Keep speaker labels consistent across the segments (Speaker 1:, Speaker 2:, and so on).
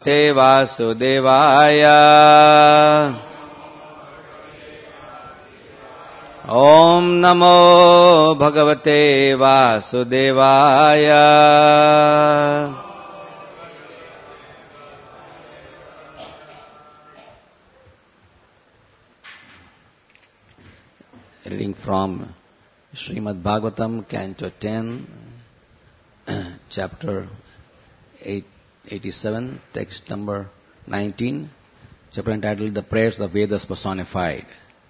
Speaker 1: भगवते वासुदेवाय। ओम नमो भगवते वासुदेवाय। Reading from Srimad Bhagavatam, Canto 10, Chapter 87, text number 19, chapter entitled The Prayers of Vedas Personified.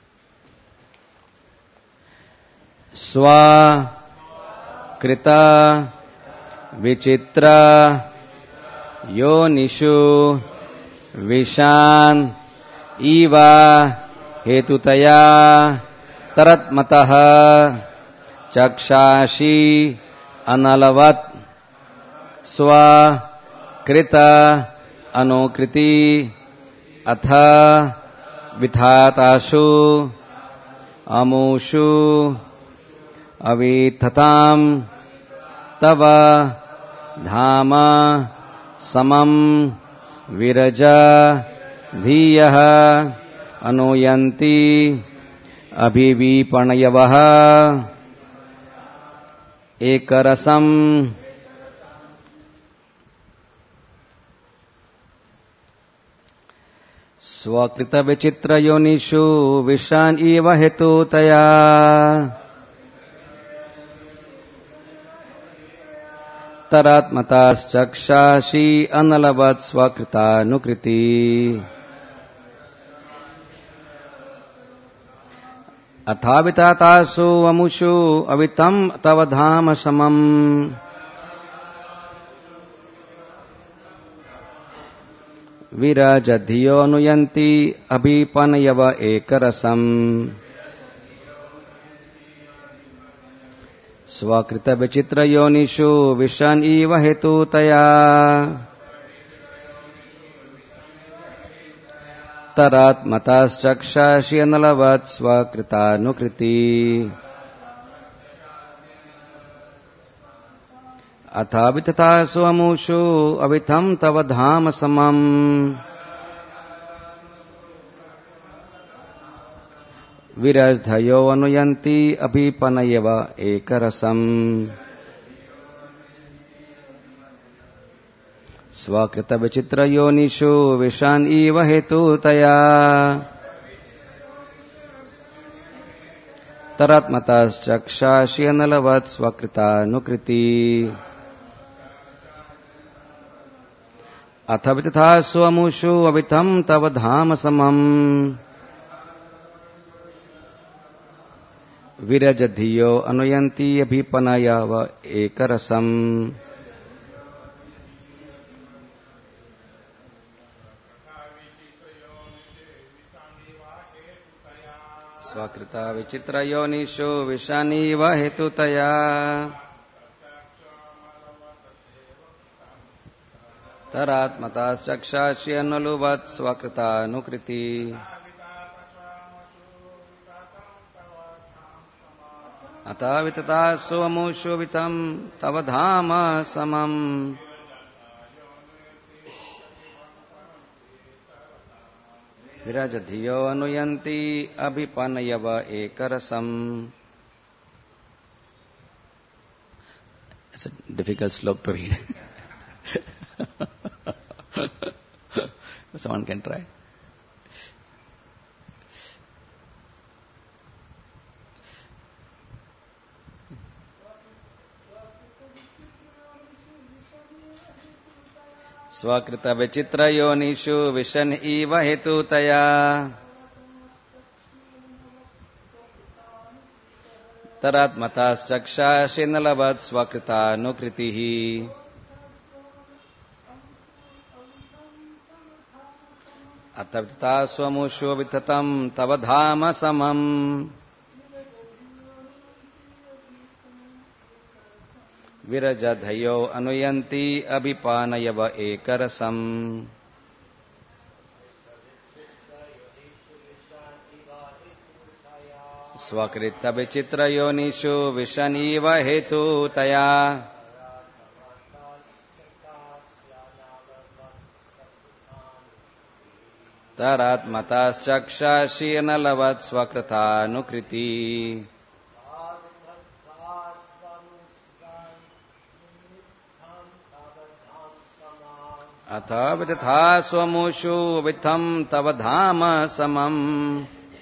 Speaker 1: Swa Krita Vichitra Yonishu Vishan Iva Hetutaya Taratmataha Chakshashi Analavat Swa Krita Anukriti Atha Vithatashu Amushu Avithatam Tava Dhama Samam Viraja Dhiyaha Anuyanti Abhivipanayavaha Ekarasam. Swakrita vichitra yonishu vishan iva hetutaya taratmatas chakshashi analavat swakrita nukriti athavitatasu amushu avitam tavadhama samam virajadhiyo anuyanti abhipanayava ekarasam. Swakrita vichitra yonishu vishan iva hetutaya taratmatas chakshashi analavat swakrita nukriti athavitatasu amushu avitham tavadhama samam virajdhayo anuyanti abhipanayava ekarasam. Swakrita vichitra yonishu vishan iva hetutaya taratmatas chakshashi analavat swakrita nukriti athavitatasu amushu avitham tavadhama samam virajadhiyo anuyanti abhipanayava ekarasam. Swakrita vichitra yonishu vishaniva hetutaya taratmatas chakshashi analuvat swakrita nukriti atavitatasu amushu vitam tavadhama samam virajadhiyo anuyanti abhipanayava ekarasam. It's a difficult slok to read. Someone can try. Swakrita vichitra yonishu vishan iva hetutaya taratmatas chakshashi nalavat swakrita nukritihi atavitatasu amushu avithatam tavadhama samam virajadhayo anuyanti abhipanayava ekarasam. Swakrita vichitra yonishu vishaniva hetutaya taratmataschakshashirnalavat svakritanukriti. Atha vitatha swamushu vitham tavadhama samam.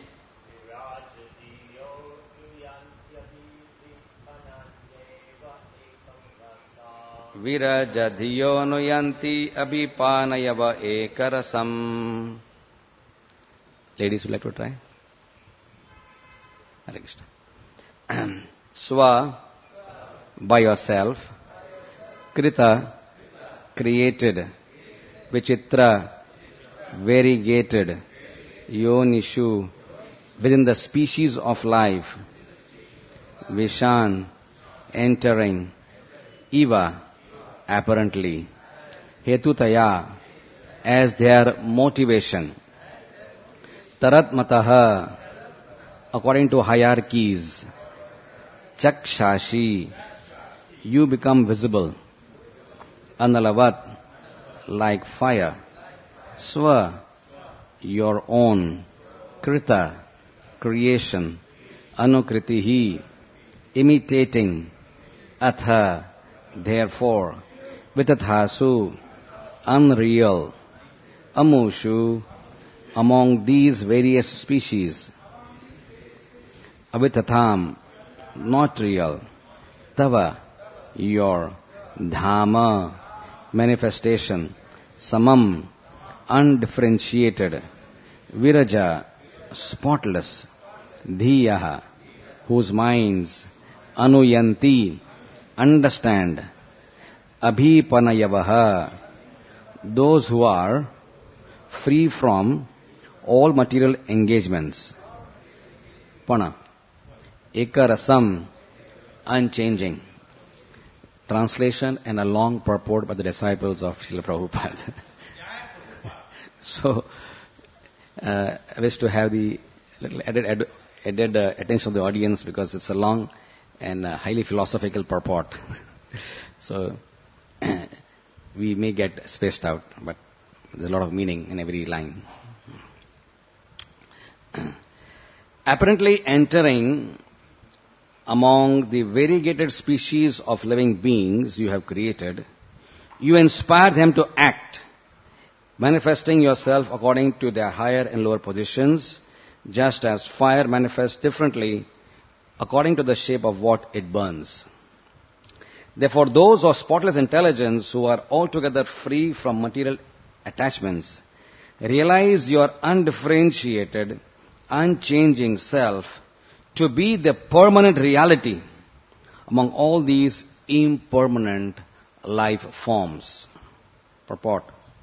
Speaker 1: Virajadhiyo nuyanti abhipanayava ekarasam. Ladies, would you like to try? Hare Krishna. Swa, by yourself. Krita, created. Vichitra, variegated. Yonishu, within the species of life. Vishan, entering. Eva, apparently. Hetutaya, as their motivation. Taratmataha, according to hierarchies. Chakshashi, you become visible. Analavat, like fire. Swa, your own. Krita, creation. Anukritihi, imitating. Atha, therefore. Vitathasu, unreal. Amushu, among these various species. Avitatham, not real. Tava, your. Dhama, manifestation. Samam, undifferentiated. Viraja, spotless. Dhiyaha, whose minds. Anuyanti, understand. Abhipanayavaha, those who are free from all material engagements. Pana, ekarasam, unchanging. Translation and a long purport by the disciples of Srila Prabhupada. So, I wish to have the little added attention of the audience because it's a long and highly philosophical purport. So, we may get spaced out, but there's a lot of meaning in every line. Apparently entering among the variegated species of living beings you have created, you inspire them to act, manifesting yourself according to their higher and lower positions, just as fire manifests differently according to the shape of what it burns. Therefore, those of spotless intelligence who are altogether free from material attachments realize your undifferentiated, unchanging self to be the permanent reality among all these impermanent life forms. Purport.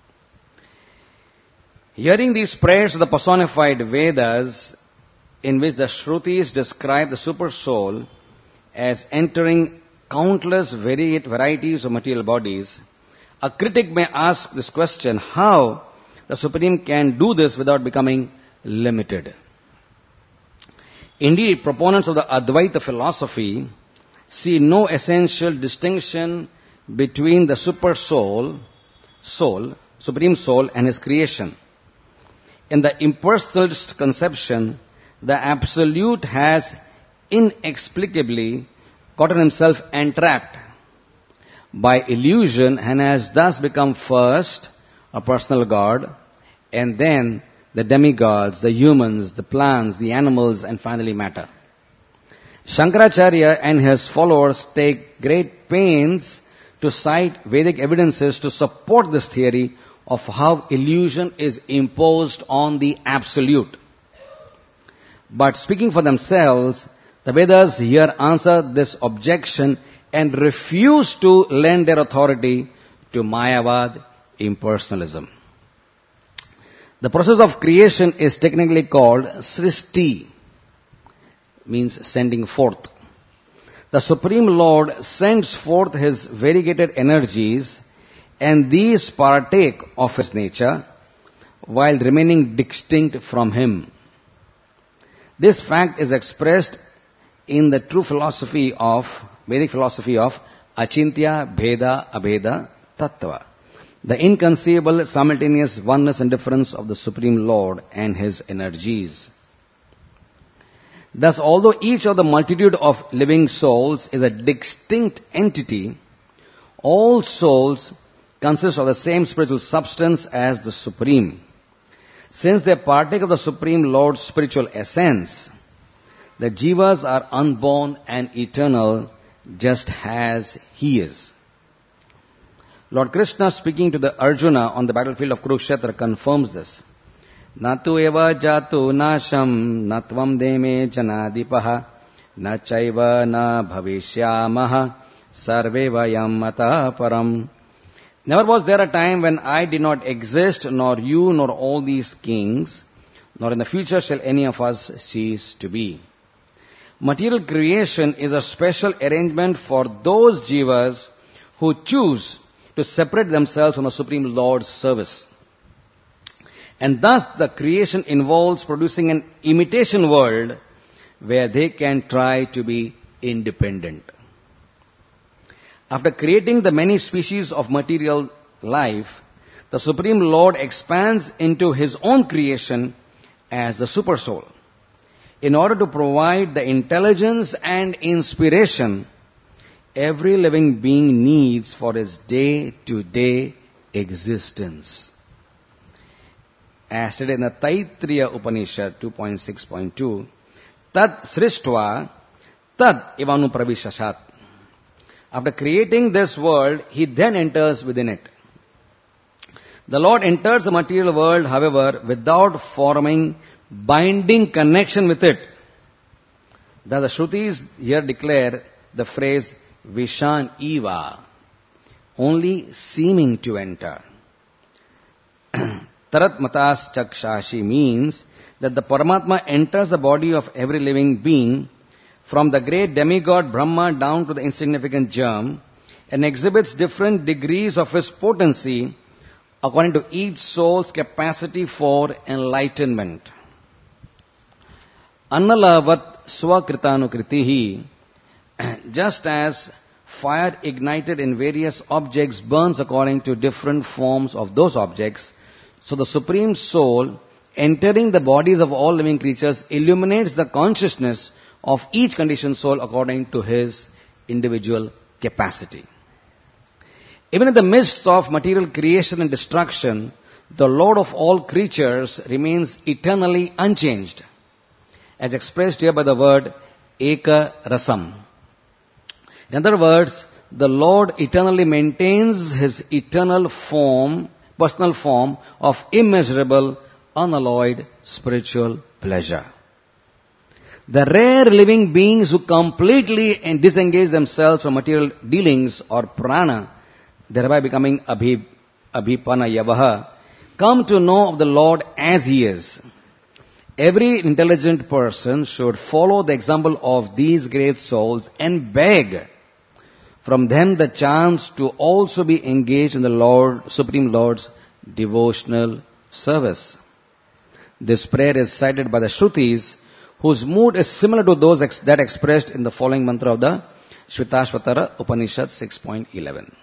Speaker 1: Hearing these prayers of the personified Vedas, in which the Shrutis describe the super soul as entering countless varieties of material bodies, a critic may ask this question: how the Supreme can do this without becoming limited? Indeed, proponents of the Advaita philosophy see no essential distinction between the super soul, Supreme Soul, and his creation. In the impersonalist conception, the Absolute has inexplicably gotten himself entrapped by illusion and has thus become first a personal God, and then the demigods, the humans, the plants, the animals, and finally matter. Shankaracharya and his followers take great pains to cite Vedic evidences to support this theory of how illusion is imposed on the Absolute. But speaking for themselves, the Vedas here answer this objection and refuse to lend their authority to Mayavad impersonalism. The process of creation is technically called Srishti, means sending forth. The Supreme Lord sends forth his variegated energies, and these partake of his nature while remaining distinct from him. This fact is expressed in the true philosophy of, Vedic philosophy of Achintya Bheda Abheda Tattva. the inconceivable simultaneous oneness and difference of the Supreme Lord and His energies. Thus, although each of the multitude of living souls is a distinct entity, all souls consist of the same spiritual substance as the Supreme. Since they partake of the Supreme Lord's spiritual essence, the jivas are unborn and eternal just as He is. Lord Krishna, speaking to the Arjuna on the battlefield of Kurukshetra, confirms this. Natu eva jatu nasham natvam deme janadipaha na chaiva na bhavishyamaha sarve vayam mata param. Never was there a time when I did not exist, nor you, nor all these kings, nor in the future shall any of us cease to be. Material creation is a special arrangement for those jivas who choose to separate themselves from the Supreme Lord's service. And thus the creation involves producing an imitation world where they can try to be independent. After creating the many species of material life, the Supreme Lord expands into His own creation as the Super Soul, in order to provide the intelligence and inspiration every living being needs for his day-to-day existence. As stated in the Taittiriya Upanishad 2.6.2, Tat srishtva tad ivanu pravishashat. After creating this world, He then enters within it. The Lord enters the material world, however, without forming binding connection with it. Thus the Shrutis here declare the phrase Vishan Eva, only seeming to enter. Tarat Matas Chakshashi means that the Paramatma enters the body of every living being, from the great demigod Brahma down to the insignificant germ, and exhibits different degrees of his potency according to each soul's capacity for enlightenment. Annalavat swakritanukrithi, just as fire ignited in various objects burns according to different forms of those objects, so the Supreme Soul, entering the bodies of all living creatures, illuminates the consciousness of each conditioned soul according to his individual capacity. Even in the midst of material creation and destruction, the Lord of all creatures remains eternally unchanged, as expressed here by the word Eka Rasam. In other words, the Lord eternally maintains His eternal form, personal form of immeasurable, unalloyed spiritual pleasure. The rare living beings who completely disengage themselves from material dealings or prana, thereby becoming abhipanayavaha, come to know of the Lord as He is. Every intelligent person should follow the example of these great souls and beg from them the chance to also be engaged in the Supreme Lord's devotional service. This prayer is cited by the Shrutis, whose mood is similar to those that expressed in the following mantra of the Shvetashvatara Upanishad 6.11.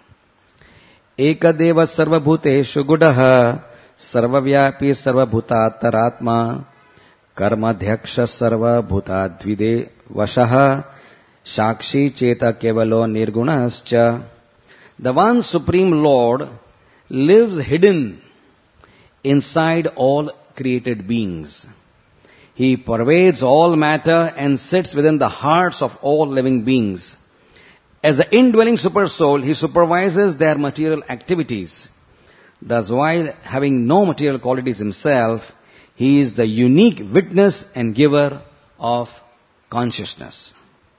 Speaker 1: Ekadeva sarvabhuteshu gudaha sarvavyapi sarvabhutattaratma karmadhyaksha sarvabhutadvide vashaha shakshi cheta kevalo nirgunascha. The one Supreme Lord lives hidden inside all created beings. He pervades all matter and sits within the hearts of all living beings. As the indwelling Super Soul, He supervises their material activities. Thus, while having no material qualities Himself, He is the unique witness and giver of consciousness.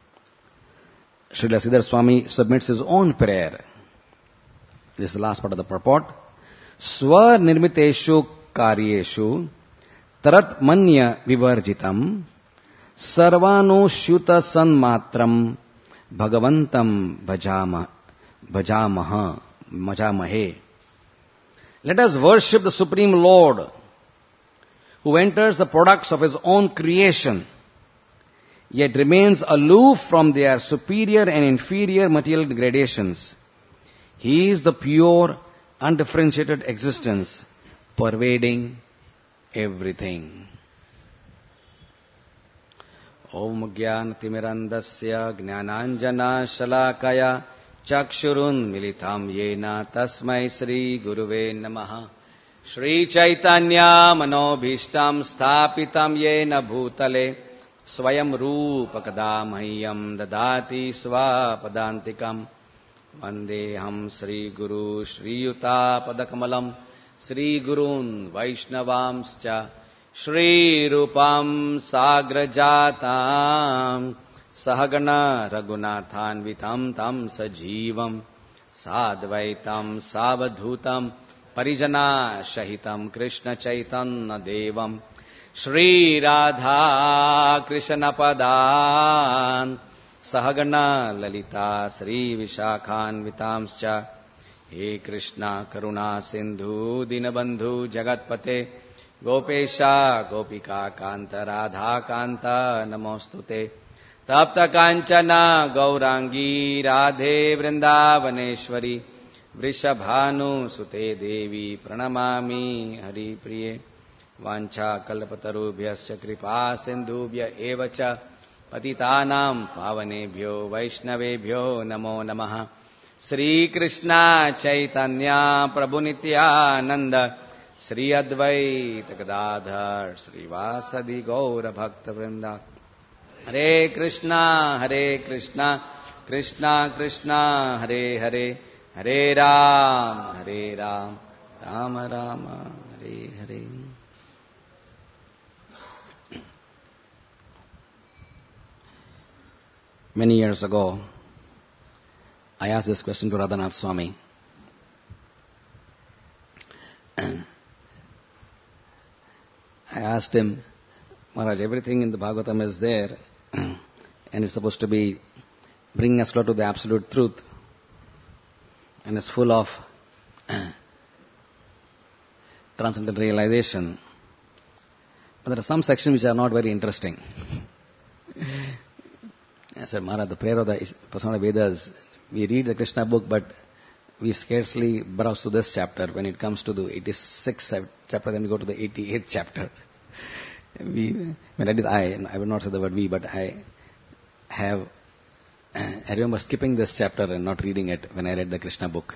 Speaker 1: Srila Sridhar Swami submits his own prayer. This is the last part of the purport. Swa nirmiteshu karyeshu tarat manya vivarjitam sarvano shuta sanmatram bhagavantam bhajamahe. Let us worship the Supreme Lord, who enters the products of His own creation, yet remains aloof from their superior and inferior material gradations. He is the pure, undifferentiated existence pervading everything. Om Jnanatimirandasya Jnananjana Shalakaya Chakshurun Militam Yena Tasmai Sri Guruve Namaha. Shri Chaitanya Manobhishtam Sthapitam Yena Bhutale Swayam Rupa Kadamahyam Dadati Swapadantikam Vandeham Sri Guru Shri Yuta Padakamalam Sri Gurun Vaishnavamscha Shri Rupam Sagrajatam Sahagana Raghunathan Vitam Tam Sajivam Sadvaitam Savadhutam Parijana Shahitam Krishna Chaitanya Devam Shri Radha Krishna Padan Sahagana Lalita Sri Vishakhan Vitamscha He Krishna Karuna Sindhu Dinabandhu Jagatpate Gopesha Gopika Kanta Radha Kanta Namostute Tapta Kanchana Gaurangi Radhe Vrindavaneshwari Vrishabhanu Sute Devi Pranamami Hari Priye Vancha Kalpatarubhyasya Kripa Sindhubhya Evacha Patitanam Pavanebhyo Vaishnavebhyo Namo Namaha Sri Krishna Chaitanya Prabhu Nityananda Sri Advaita Gadadhar Sri Vasadi Gaura Bhakta Vrinda Hare Krishna Krishna Krishna Hare Hare Hare Ram Rama Rama Hare Hare. Many years ago, I asked this question to Radhanath Swami. I asked him, Maharaj, everything in the Bhagavatam is there and it's supposed to be bringing us closer to the absolute truth and it's full of transcendental realization. But there are some sections which are not very interesting. I said, Maharaj, the prayer of the Persona Vedas, we read the Krishna book, but we scarcely browse to this chapter. When it comes to the 86th chapter, then we go to the 88th chapter. I would not say the word we, but I remember skipping this chapter and not reading it when I read the Krishna book.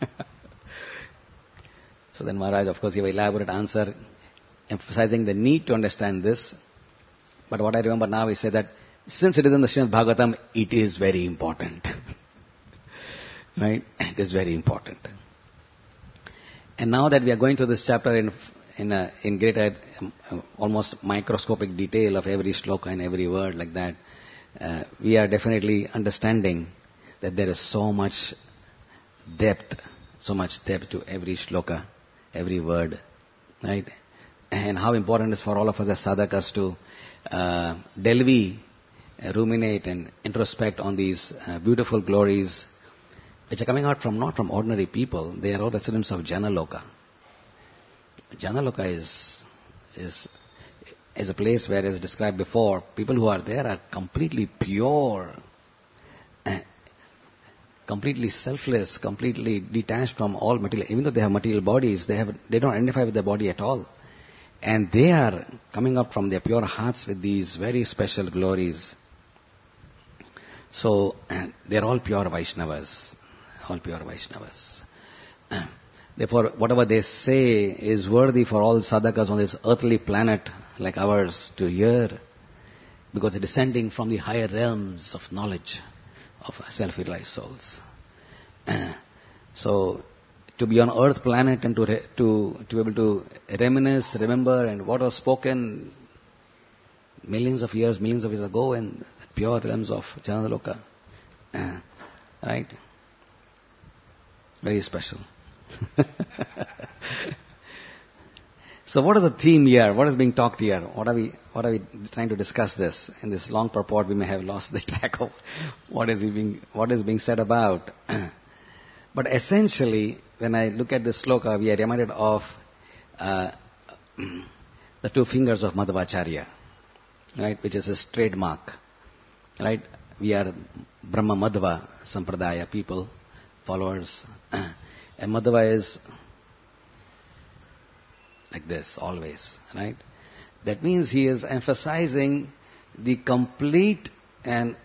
Speaker 1: So then Maharaj, of course, gave an elaborate answer, emphasizing the need to understand this. But what I remember now is that since it is in the Srimad Bhagavatam, it is very important. Right? It is very important. And now that we are going through this chapter in greater, almost microscopic detail of every shloka and every word like that, we are definitely understanding that there is so much depth to every shloka, every word, right? And how important it is for all of us as sadhakas to delve, ruminate and introspect on these beautiful glories which are coming out from not from ordinary people. They are all residents of Janaloka. Janaloka is a place where, as described before, people who are there are completely pure, completely selfless, completely detached from all material. Even though they have material bodies, they don't identify with their body at all. And they are coming up from their pure hearts with these very special glories. So, they are all pure Vaishnavas. All pure Vaishnavas. Therefore, whatever they say is worthy for all sadhakas on this earthly planet like ours to hear, because it's descending from the higher realms of knowledge of self-realized souls. So, to be on earth planet and to be able to reminisce, remember, and what was spoken millions of years ago in pure realms of Janaloka. Right? Very special. So what is the theme here? What is being talked here? What are we trying to discuss this? In this long purport, we may have lost the track of what is being said about. But essentially, when I look at this sloka, we are reminded of the two fingers of Madhvacharya, right, which is his trademark, right? We are Brahma Madhva Sampradaya people, followers. And Madhva is like this, always, right? That means he is emphasizing the complete and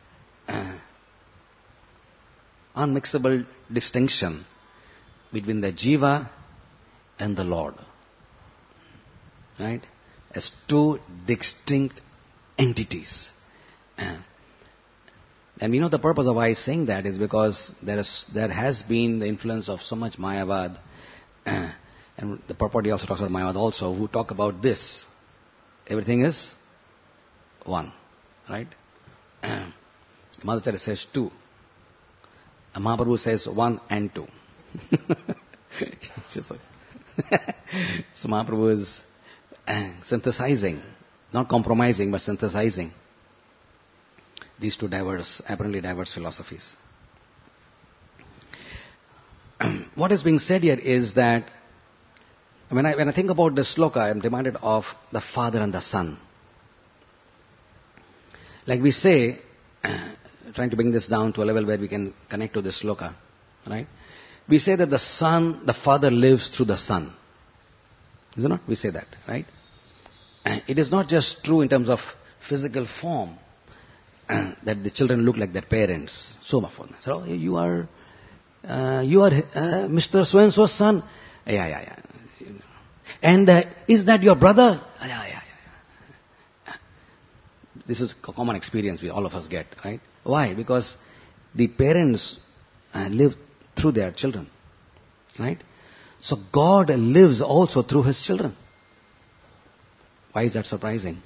Speaker 1: unmixable distinction between the Jiva and the Lord. Right? As two distinct entities. And we know the purpose of why he's saying that is because there has been the influence of so much Mayavad, and the purport he also talks about Mayavad also, who talk about this. Everything is one. Right? Madhacharya says two. Mahaprabhu says one and two. So Mahaprabhu is synthesizing, not compromising, but synthesizing these two apparently diverse philosophies. What is being said here is that when I think about this sloka, I am reminded of the Father and the Son. Like we say, trying to bring this down to a level where we can connect to this sloka, right? We say that the Father lives through the Son. Is it not? We say that, right? It is not just true in terms of physical form that the children look like their parents. So much fun. So you are Mr. So-and-so's son. Yeah. And is that your brother? Yeah. This is a common experience all of us get, right? Why? Because the parents live through their children, right? So God lives also through His children. Why is that surprising?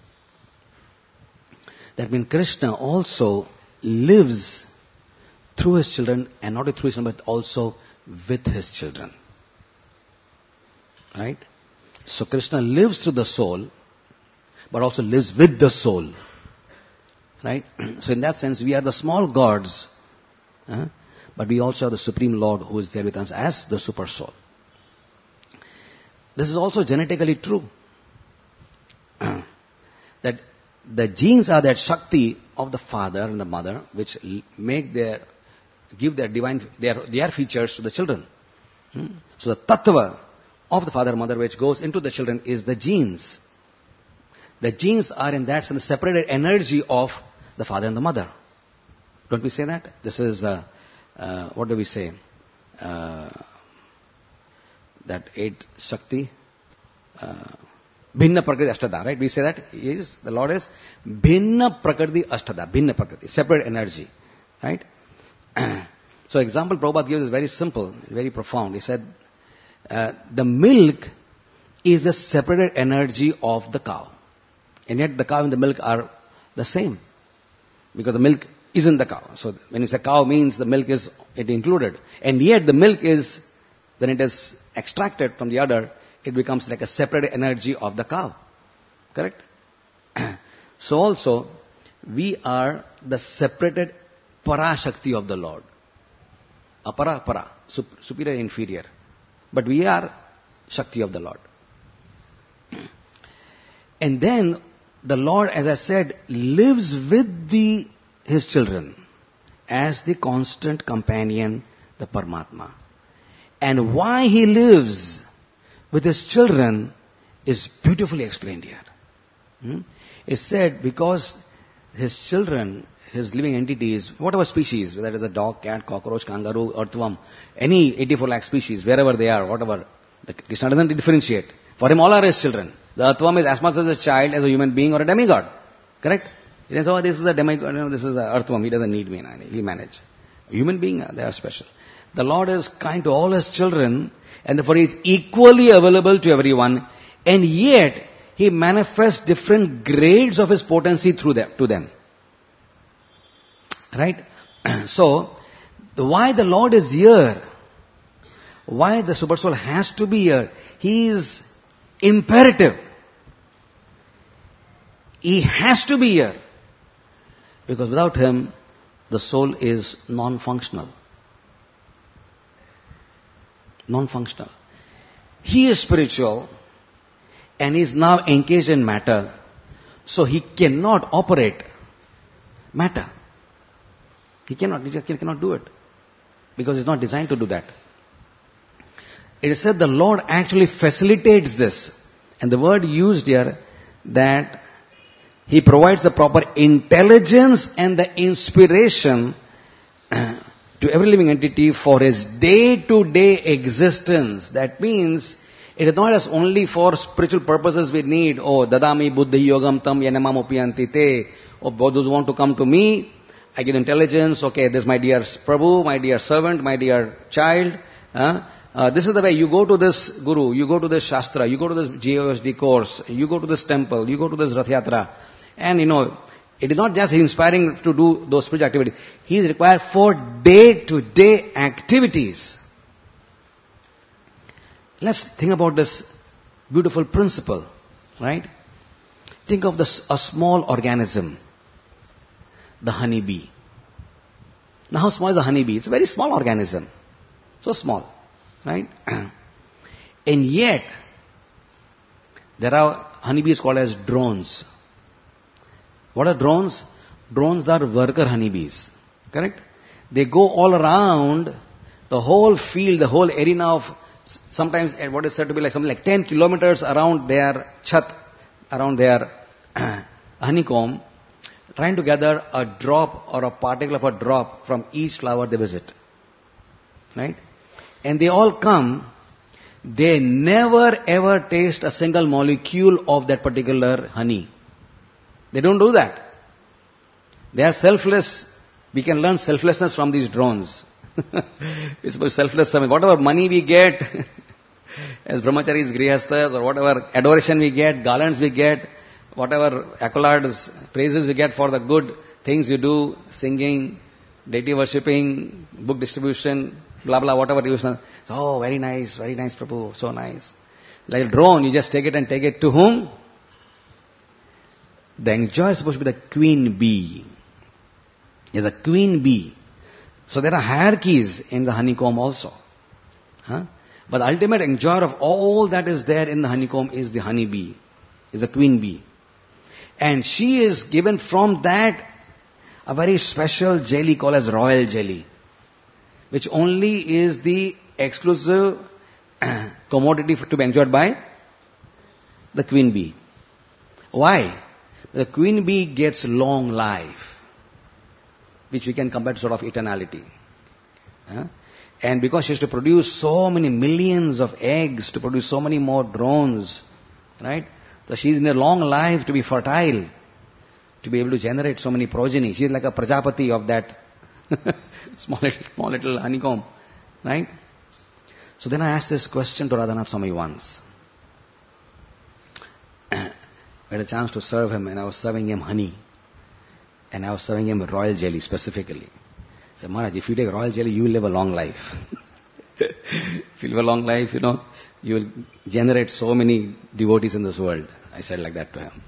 Speaker 1: That means Krishna also lives through His children, and not only through His children, but also with His children. Right? So Krishna lives through the soul, but also lives with the soul. Right? So in that sense, we are the small gods, but we also are the Supreme Lord who is there with us as the super soul. This is also genetically true. That the genes are that Shakti of the father and the mother, which give their features to the children. So the tattva of the father and mother which goes into the children is the genes. The genes are in that sense separated energy of the father and the mother. Don't we say that? This is, what do we say? That 8 Shakti, Bhinna Prakriti Ashtada, right? We say that the Lord is Bhinna Prakriti Ashtada, Bhinna Prakriti, separate energy, right? So example Prabhupada gives is very simple, very profound. He said, the milk is a separated energy of the cow. And yet the cow and the milk are the same. Because the milk is in the cow. So when you say cow means the milk is included. And yet the milk is, when it is extracted from the udder, it becomes like a separate energy of the cow. Correct? So also, we are the separated Parashakti of the Lord. Para, superior, inferior. But we are Shakti of the Lord. And then, the Lord, as I said, lives with His children as the constant companion, the Paramatma. And why He lives with His children is beautifully explained here. It's said because His children, His living entities, whatever species, whether it is a dog, cat, cockroach, kangaroo, earthworm, any 84 lakh species, wherever they are, whatever, Krishna doesn't differentiate. For Him, all are His children. The earthworm is as much as a child as a human being or a demigod. Correct? He says, oh, this is a demigod, this is an earthworm, he doesn't need me, he'll manage. A human being, they are special. The Lord is kind to all His children, and therefore He is equally available to everyone, and yet He manifests different grades of His potency to them. Right? So, why the Lord is here, why the Super Soul has to be here, He is imperative. He has to be here. Because without Him, the soul is non-functional. Non-functional. He is spiritual and is now engaged in matter. So he cannot operate matter. He cannot do it. Because he's not designed to do that. It is said the Lord actually facilitates this. And the word used here, that He provides the proper intelligence and the inspiration to every living entity for his day-to-day existence. That means it is not as only for spiritual purposes we need. Oh, dadami buddhi yogam tam yanamam upiyanti te. Oh, those who want to come to me, I give intelligence. Okay, this is my dear Prabhu, my dear servant, my dear child. This is the way. You go to this guru, you go to this shastra, you go to this GOSD course, you go to this temple, you go to this Rath Yatra. And it is not just inspiring to do those spiritual activities. He is required for day-to-day activities. Let's think about this beautiful principle, right? Think of this, a small organism, the honeybee. Now how small is a honeybee? It's a very small organism. So small, right? And yet, there are honeybees called as drones. What are drones? Drones are worker honeybees. Correct? They go all around the whole field, the whole arena of, sometimes what is said to be like something like 10 kilometers around their chat, around their honeycomb, trying to gather a drop or a particle of a drop from each flower they visit. Right? And they all come, they never ever taste a single molecule of that particular honey. They don't do that. They are selfless. We can learn selflessness from these drones. It's about selfless service. Whatever money we get, as brahmacharis, grihasthas, or whatever adoration we get, garlands we get, whatever accolades, praises we get for the good things you do, singing, deity worshipping, book distribution, blah blah, whatever you say. Oh, very nice, Prabhu, so nice. Like a drone, you just take it and take it to whom? The enjoyer is supposed to be the queen bee. Is a queen bee. So there are hierarchies in the honeycomb also. But the ultimate enjoyer of all that is there in the honeycomb is the honeybee, is the queen bee. And she is given from that a very special jelly called as royal jelly, which only is the exclusive commodity to be enjoyed by the queen bee. Why? The queen bee gets long life, which we can compare to sort of eternality. And because she has to produce so many millions of eggs, to produce so many more drones, right? So she is in a long life to be fertile, to be able to generate so many progeny. She is like a Prajapati of that small little honeycomb, right? So then I asked this question to Radhanath Swami once. I had a chance to serve him, and I was serving him honey. And I was serving him royal jelly specifically. I said, Maharaj, if you take royal jelly, you will live a long life. If you live a long life, you will generate so many devotees in this world. I said like that to him.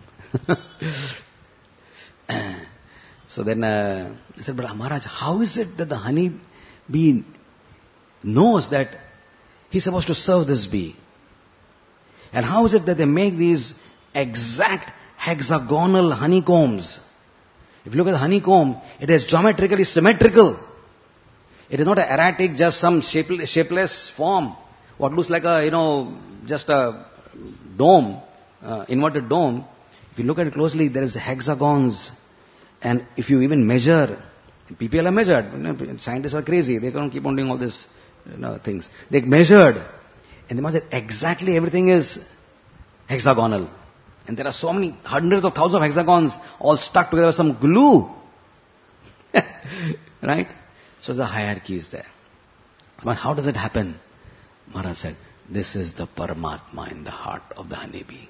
Speaker 1: So then I said, but Maharaj, how is it that the honey bee knows that he's supposed to serve this bee? And how is it that they make these exact hexagonal honeycombs? If you look at the honeycomb, it is geometrically symmetrical. It is not an erratic, just some shapeless form. What looks like just a dome, inverted dome. If you look at it closely, there is hexagons. And if you even measure, people are measured. Scientists are crazy. They can't keep on doing all these things. They measured. And they must say exactly everything is hexagonal. And there are so many, hundreds of thousands of hexagons all stuck together with some glue. Right? So the hierarchy is there. But how does it happen? Maharaj said, this is the Paramatma in the heart of the honeybee.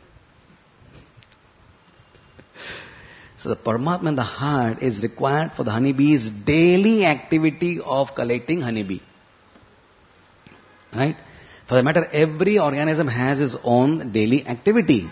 Speaker 1: So the Paramatma in the heart is required for the honeybee's daily activity of collecting honeybee. Right? For that matter, every organism has its own daily activity.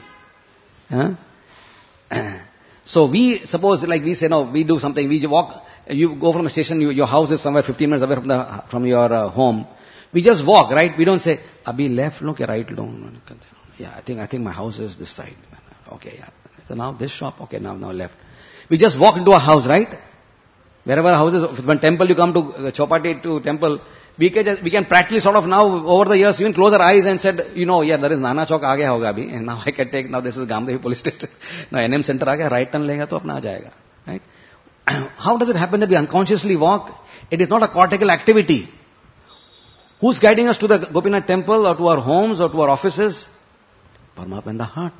Speaker 1: So we suppose, like we say, we do something, we walk, you go from a station, your house is somewhere 15 minutes away from your home. We just walk, right? We don't say, Abhi left, look, right, no. Yeah, I think my house is this side. Okay, yeah. So now this shop, okay, now left. We just walk into a house, right? Wherever a house is, when temple you come to Chowpatty to temple, we can practically sort of now, over the years, even close our eyes and said, yeah, there is Nana Chowk aa gaya hoga abhi, and now I can take, now this is Gamdevi police station. Now NM center aa gaya, right turn lega to apna aa jayega. Right? How does it happen that we unconsciously walk? It is not a cortical activity. Who's guiding us to the Gopinath temple or to our homes or to our offices? Paramatma in the heart.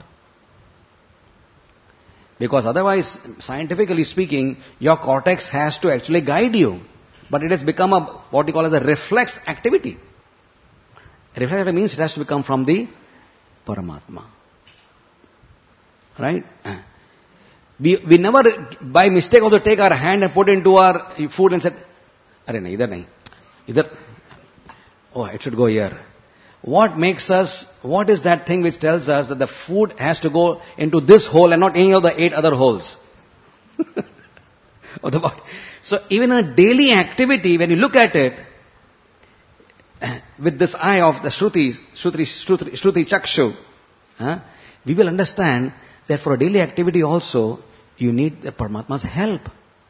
Speaker 1: Because otherwise, scientifically speaking, your cortex has to actually guide you. But it has become what we call as a reflex activity. Reflex activity means it has to become from the Paramatma. Right? We never, by mistake, also take our hand and put into our food and say, "Arey nahi, idhar nahi. Idhar. Oh, it should go here." What is that thing which tells us that the food has to go into this hole and not any of the 8 other holes of the body? So even a daily activity, when you look at it, with this eye of the Shruti Chakshu, we will understand that for a daily activity also, you need the Paramatma's help.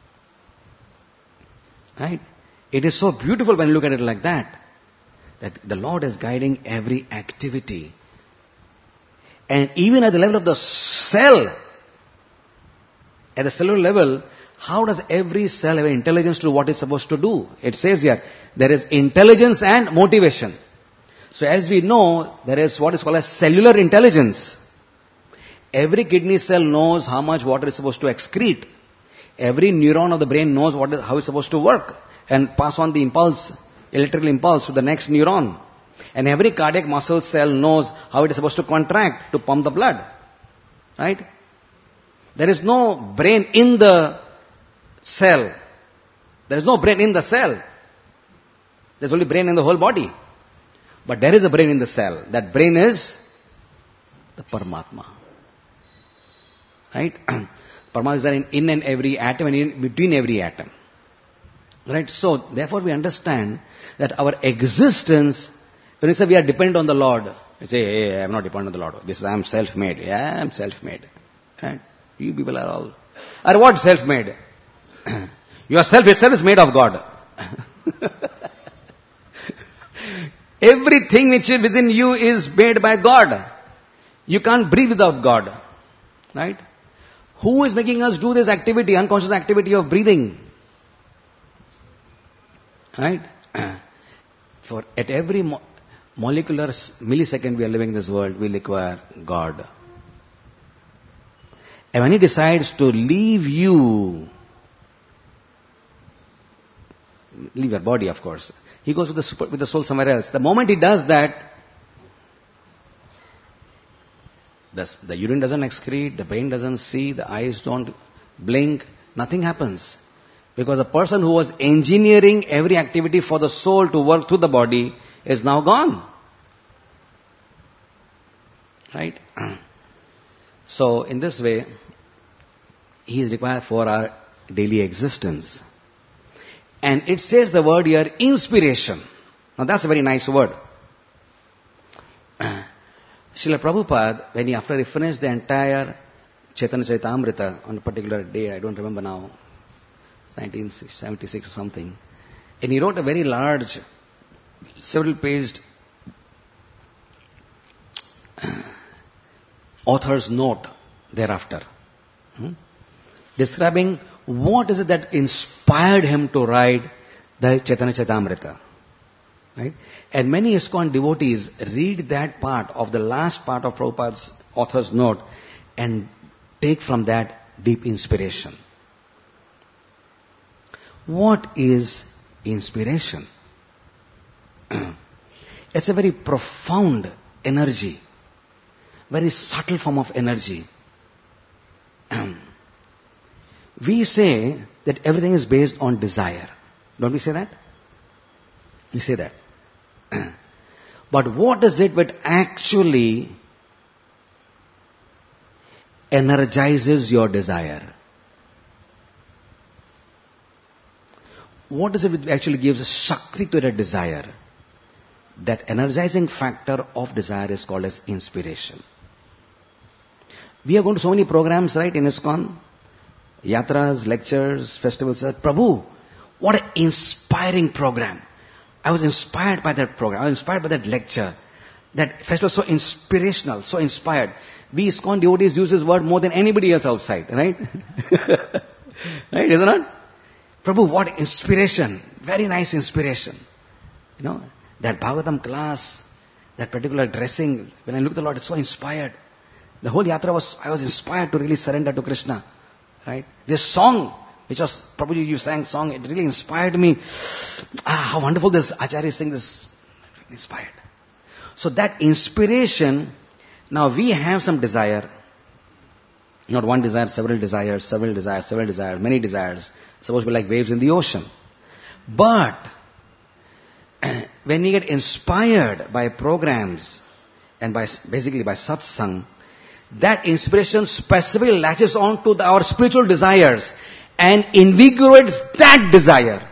Speaker 1: Right? It is so beautiful when you look at it like that. That the Lord is guiding every activity. And even at the level of the cell, at the cellular level, how does every cell have intelligence to do what it's supposed to do? It says here, there is intelligence and motivation. So as we know, there is what is called as cellular intelligence. Every kidney cell knows how much water is supposed to excrete. Every neuron of the brain knows how it's supposed to work and pass on the electrical impulse to the next neuron. And every cardiac muscle cell knows how it is supposed to contract to pump the blood. Right? There is no brain in the cell. There is no brain in the cell. There is only brain in the whole body. But there is a brain in the cell. That brain is the Paramatma. Right? Paramatma is there in and every atom and in between every atom. Right? So, therefore we understand that our existence, when we say we are dependent on the Lord, we say, hey, I am not dependent on the Lord. I am self-made. Yeah, I am self-made. Right? You people are all. Are what self-made? Yourself itself is made of God. Everything which is within you is made by God. You can't breathe without God. Right? Who is making us do this activity, unconscious activity of breathing? Right? For at every molecular millisecond we are living in this world, we require God. And when He decides to leave you, leave your body, of course, He goes with the soul somewhere else. The moment He does that, the urine doesn't excrete, the brain doesn't see, the eyes don't blink, nothing happens. Because the person who was engineering every activity for the soul to work through the body is now gone. Right? So, in this way, He is required for our daily existence. And it says the word here, inspiration. Now that's a very nice word. Srila Prabhupada, after he finished the entire Chaitanya Charitamrita on a particular day, I don't remember now, 1976 or something, and he wrote a very large, several-paged author's note thereafter, describing what is it that inspired him to write the Chaitanya Charitamrita. Right? And many ISKCON devotees read that part of the last part of Prabhupada's author's note and take from that deep inspiration. What is inspiration? It's a very profound energy, very subtle form of energy. We say that everything is based on desire. Don't we say that? We say that. But what is it that actually energizes your desire? What is it that actually gives Shakti to that desire? That energizing factor of desire is called as inspiration. We are going to so many programs, right, in ISKCON. Yatras, lectures, festivals. Prabhu, what an inspiring program. I was inspired by that program. I was inspired by that lecture. That festival was so inspirational, so inspired. We ISKCON devotees use this word more than anybody else outside, right? Right, isn't it? Prabhu, what inspiration. Very nice inspiration. You know, that Bhagavatam class, that particular dressing, when I look at the Lord, it's so inspired. The whole yatra I was inspired to really surrender to Krishna. Right? This song, which was, Prabhuji, you sang song, it really inspired me. How wonderful this Acharya sing this. Inspired. So that inspiration, now we have some desire. Not one desire, several desires, many desires. Supposed to be like waves in the ocean. But when we get inspired by programs and basically by satsang, that inspiration specifically latches on to our spiritual desires and invigorates that desire.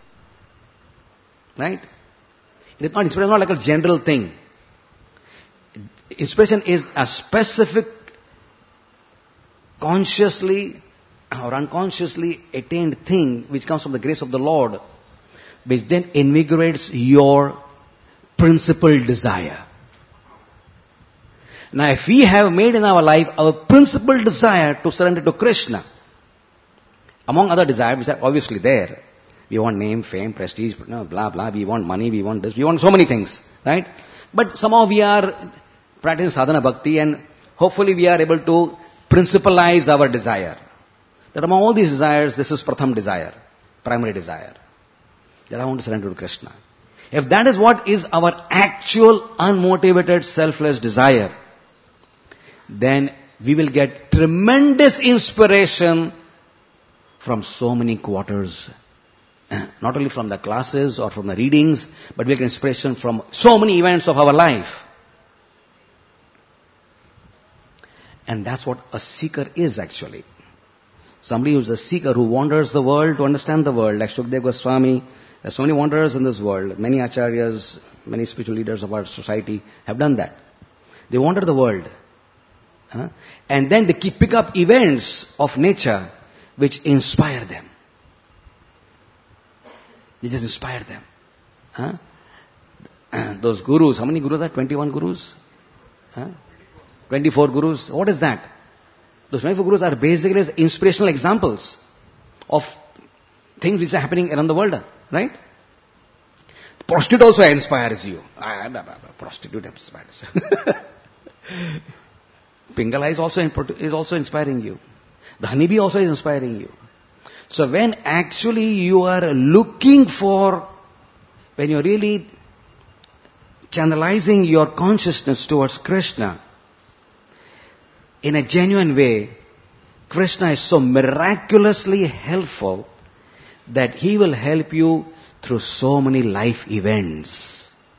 Speaker 1: Right? Inspiration is not like a general thing. Inspiration is a specific, consciously or unconsciously attained thing which comes from the grace of the Lord, which then invigorates your principal desire. Now, if we have made in our life our principal desire to surrender to Krishna, among other desires which are obviously there, we want name, fame, prestige, blah, blah, we want money, we want this, we want so many things, right? But somehow we are practicing sadhana bhakti and hopefully we are able to principalize our desire. That among all these desires, this is pratham desire, primary desire. That I want to surrender to Krishna. If that is what is our actual unmotivated selfless desire, then we will get tremendous inspiration from so many quarters. Not only from the classes or from the readings, but we get inspiration from so many events of our life. And that's what a seeker is actually. Somebody who's a seeker who wanders the world to understand the world, like Shukdev Goswami. There's so many wanderers in this world. Many acharyas, many spiritual leaders of our society have done that. They wander the world. And then they pick up events of nature which inspire them. They just inspire them. Those gurus, how many gurus are? 21 gurus? 24 gurus. What is that? Those 24 gurus are basically inspirational examples of things which are happening around the world. Right? Prostitute also inspires you. Prostitute inspires you. Pingala is also inspiring you. The honeybee also is inspiring you. So when actually you are looking for, when you're really channelizing your consciousness towards Krishna, in a genuine way, Krishna is so miraculously helpful that he will help you through so many life events.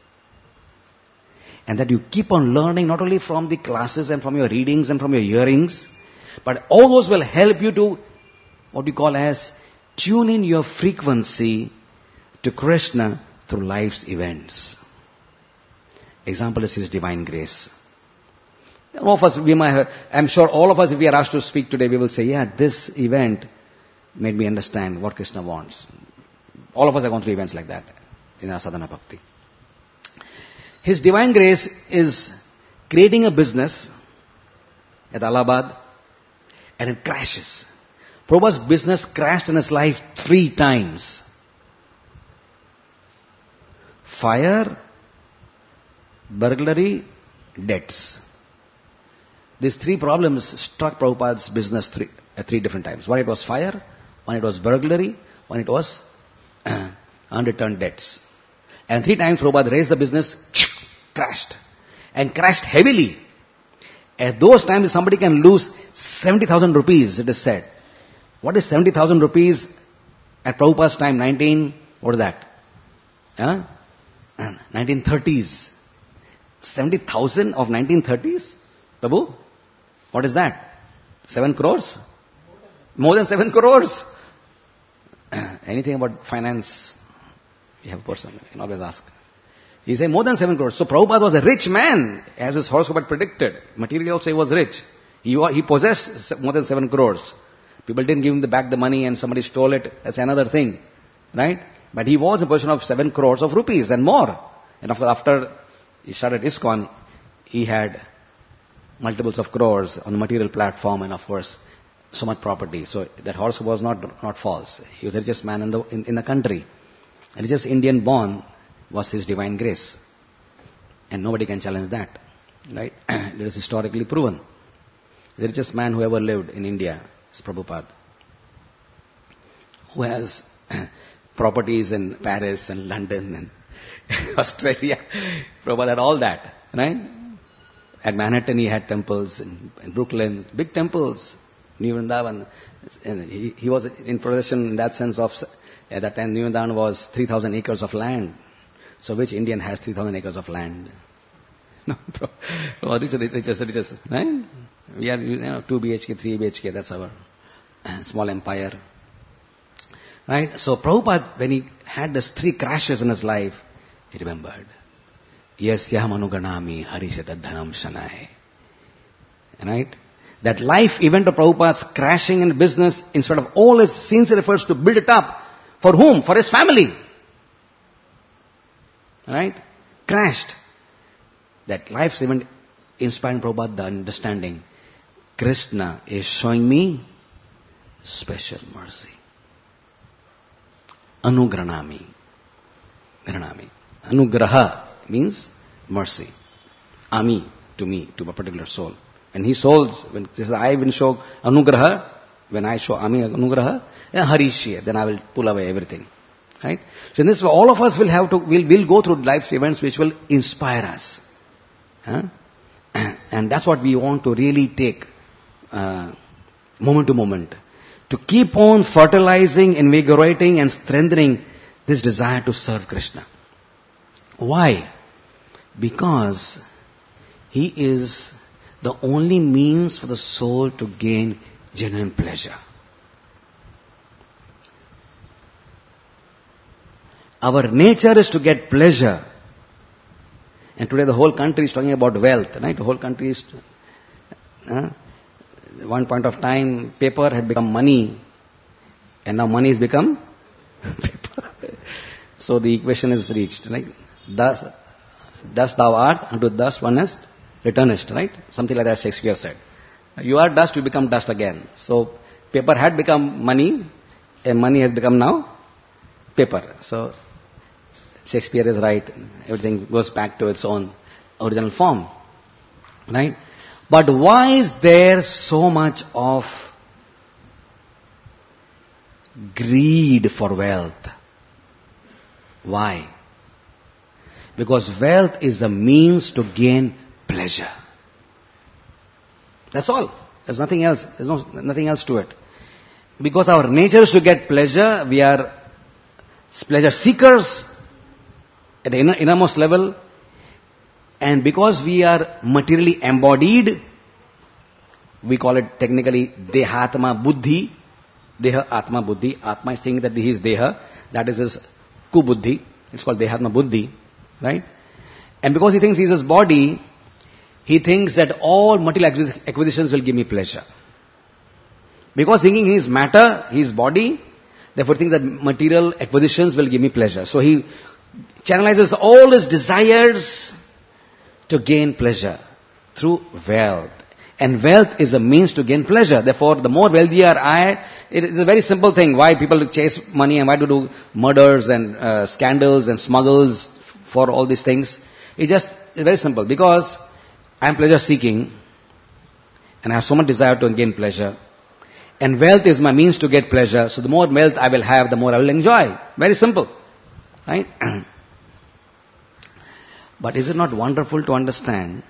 Speaker 1: And that you keep on learning not only from the classes and from your readings and from your hearings, but all those will help you to what we call as tune in your frequency to Krishna through life's events. Example is His divine grace. All of us, I'm sure all of us, if we are asked to speak today, we will say, yeah, this event made me understand what Krishna wants. All of us have gone through events like that in our sadhana bhakti. His divine grace is creating a business at Allahabad and it crashes. Prabhupada's business crashed in his life 3 times. Fire, burglary, debts. These 3 problems struck Prabhupada's business at 3 different times. One it was fire, one it was burglary, one it was unreturned debts. And 3 times Prabhupada raised the business, crashed. And crashed heavily. At those times somebody can lose 70,000 rupees, it is said. What is 70,000 rupees at Prabhupada's time? What is that? 1930s. 70,000 of 1930s? Prabhu? What is that? 7 crores? More than 7 crores. Anything about finance, you have a person, you can always ask. He said more than 7 crores. So Prabhupada was a rich man, as his horoscope had predicted. Materially also he was rich. He possessed more than 7 crores. People didn't give him back the money and somebody stole it. That's another thing. Right? But he was in possession of 7 crores of rupees and more. And of course, after he started ISKCON, he had multiples of crores on the material platform and of course, so much property. So that horoscope was not false. He was the richest man in the country. The richest Indian born was his divine grace. And nobody can challenge that. Right? It is historically proven. The richest man who ever lived in India is Prabhupada, who has properties in Paris and London and Australia. Prabhupada had all that, right? At Manhattan he had temples, in Brooklyn, big temples, New Vrindavan. And he was in possession in that sense of, at that time New Vrindavan was 3,000 acres of land. So which Indian has 3,000 acres of land? No, richest, right? We are, 2 BHK, 3 BHK, that's our small empire. Right? So Prabhupada, when he had these 3 crashes in his life, he remembered. Yasyaham anuganami harishatadhanam shanai. Right? That life event of Prabhupada's crashing in business, in spite of all his sincere efforts to build it up, for whom? For his family. Right? Crashed. That life's event inspired Prabhupada the understanding. Krishna is showing me special mercy. Anugranami. Granami. Anugraha means mercy. Ami, to me, to a particular soul. And he souls, when he says, I will show anugraha, when I show ami anugraha, then harishya, then I will pull away everything. Right? So in this way, all of us will have to, we'll go through life's events which will inspire us. Huh? And that's what we want to really take moment to moment. To keep on fertilizing, invigorating and strengthening this desire to serve Krishna. Why? Because he is the only means for the soul to gain genuine pleasure. Our nature is to get pleasure. And today the whole country is talking about wealth, right? The whole country is... one point of time, paper had become money. And now money has become paper. So the equation is reached, right? Thus thou art, unto thus one is returnest, right? Something like that Shakespeare said. You are dust, you become dust again. So paper had become money, and money has become now paper. So Shakespeare is right. Everything goes back to its own original form. Right? But why is there so much of greed for wealth? Why? Because wealth is a means to gain pleasure. That's all. There's nothing else. There's nothing else to it. Because our nature is to get pleasure, we are pleasure seekers at the innermost level, and because we are materially embodied, we call it technically Dehatma Buddhi. Deha Atma Buddhi. Atma is thinking that he is Deha. That is his Kubuddhi. It's called Dehatma Buddhi. Right? And because he thinks he is his body, he thinks that all material acquisitions will give me pleasure. Because thinking he is matter, he is body, therefore thinks that material acquisitions will give me pleasure. So he channelizes all his desires to gain pleasure through wealth. And wealth is a means to gain pleasure. Therefore, the more wealthier it is a very simple thing. Why people chase money and why to do murders and scandals and smuggles for all these things. It's very simple. Because I am pleasure seeking and I have so much desire to gain pleasure. And wealth is my means to get pleasure. So the more wealth I will have, the more I will enjoy. Very simple. Right? But is it not wonderful to understand?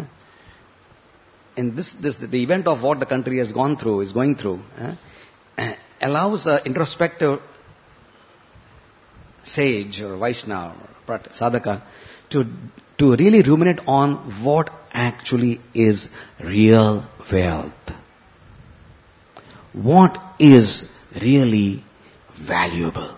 Speaker 1: And the event of what the country is going through, allows an introspective sage or Vaishnava or sadhaka to really ruminate on what actually is real wealth. What is really valuable.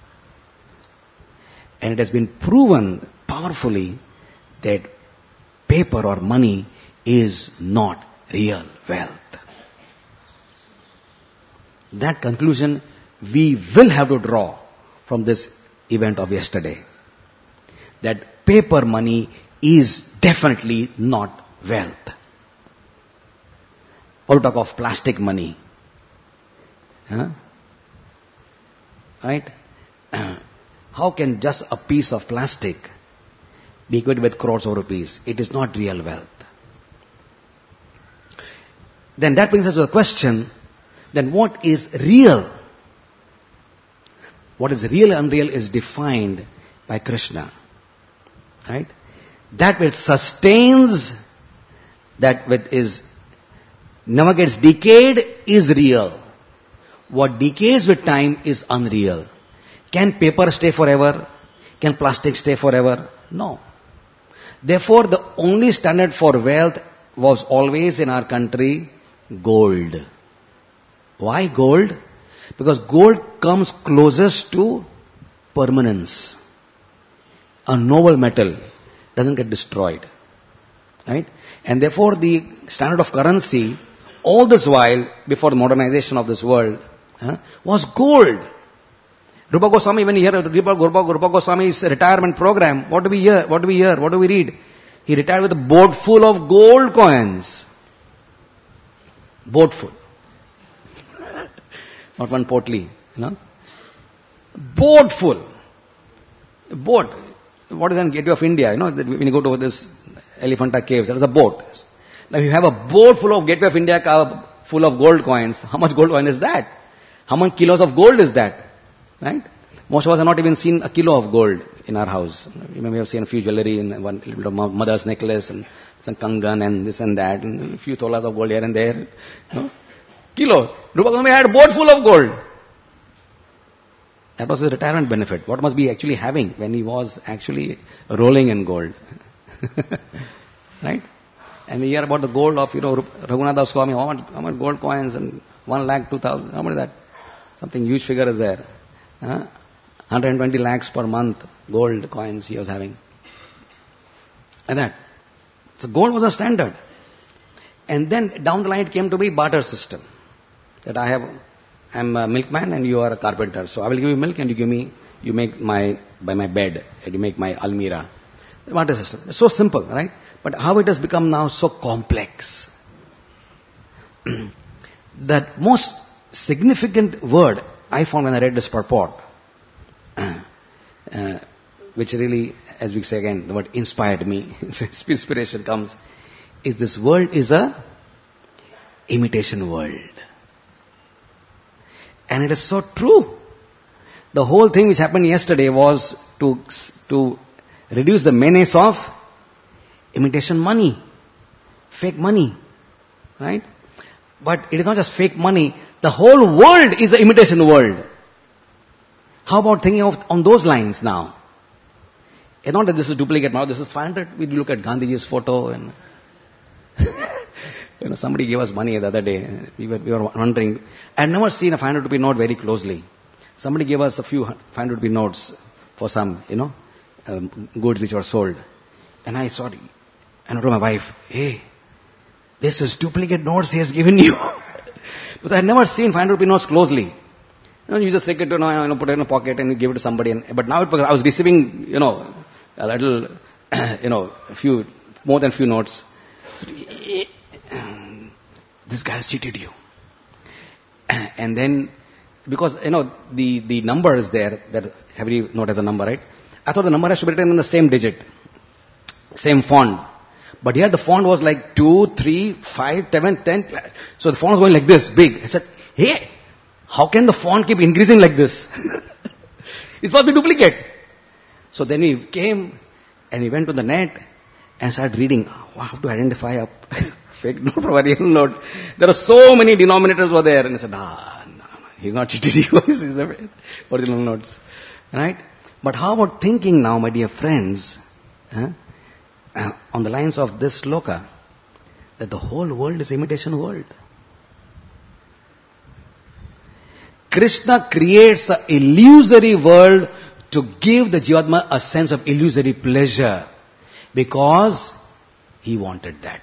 Speaker 1: And it has been proven powerfully that paper or money is not real wealth. That conclusion we will have to draw from this event of yesterday. That paper money is definitely not wealth. Or talk of plastic money. Huh? Right? How can just a piece of plastic be equated with crores of rupees? It is not real wealth. Then that brings us to the question, then what is real? What is real and unreal is defined by Krishna. Right? That which sustains, that which is never gets decayed is real. What decays with time is unreal. Can paper stay forever? Can plastic stay forever? No. Therefore, the only standard for wealth was always in our country gold. Why gold? Because gold comes closest to permanence. A noble metal doesn't get destroyed. Right? And therefore the standard of currency, all this while, before the modernization of this world, was gold. Rupa Goswami, when you hear Rupa Goswami's retirement program, what do we hear? What do we hear? What do we read? He retired with a boat full of gold coins. Boat full. Not one portly, Boat full. Boat. What is the gateway of India? When you go to this Elephanta caves, there is a boat. Now you have a boat full of gateway of India full of gold coins. How much gold coin is that? How many kilos of gold is that? Right? Most of us have not even seen a kilo of gold in our house. You may have seen a few jewelry and one little bit of mother's necklace and some kangan and this and that and a few tolas of gold here and there. Kilo. Rupa Goswami had a boat full of gold. That was his retirement benefit. What must be actually having when he was actually rolling in gold? Right? And we hear about the gold of, Raghunatha Swami, how much gold coins and 1,02,000. How much is that? Something huge figure is there. 120 lakhs per month gold coins he was having. And that. So gold was a standard. And then down the line it came to be barter system. That I'm a milkman and you are a carpenter. So I will give you milk and you make my bed and you make my almirah. The barter system. It's so simple, right? But how it has become now so complex. That most significant word I found when I read this purport, which really, as we say again, the word inspired me, inspiration comes, is this world is a imitation world. And it is so true. The whole thing which happened yesterday was to reduce the menace of imitation money, fake money, right? But it is not just fake money. The whole world is an imitation world. How about thinking on those lines now? It's not that this is duplicate now, this is 500. We look at Gandhiji's photo and somebody gave us money the other day. We were wondering. I had never seen a 500 rupee note very closely. Somebody gave us a few 500 rupee notes for some, goods which were sold. And I saw it. And I told my wife, hey, this is duplicate notes he has given you. Because I had never seen 500 rupee notes closely. You just take it, put it in a pocket and you give it to somebody. But now I was receiving, a little, a few, more than few notes. So, this guy has cheated you. And then, because, the number is there, that every note has a number, right? I thought the number has to be written in the same digit, same font. But here the font was like 2, 3, 5, 7, 10. So the font was going like this, big. I said, hey, how can the font keep increasing like this? It must be duplicate. So then we came and we went to the net and started reading. How to identify a fake note from a real note? There are so many denominators were there. And I said, no, he's not cheated you. He's the original notes. Right? But how about thinking now, my dear friends, on the lines of this sloka, that the whole world is imitation world. Krishna creates an illusory world to give the Jivatma a sense of illusory pleasure because he wanted that.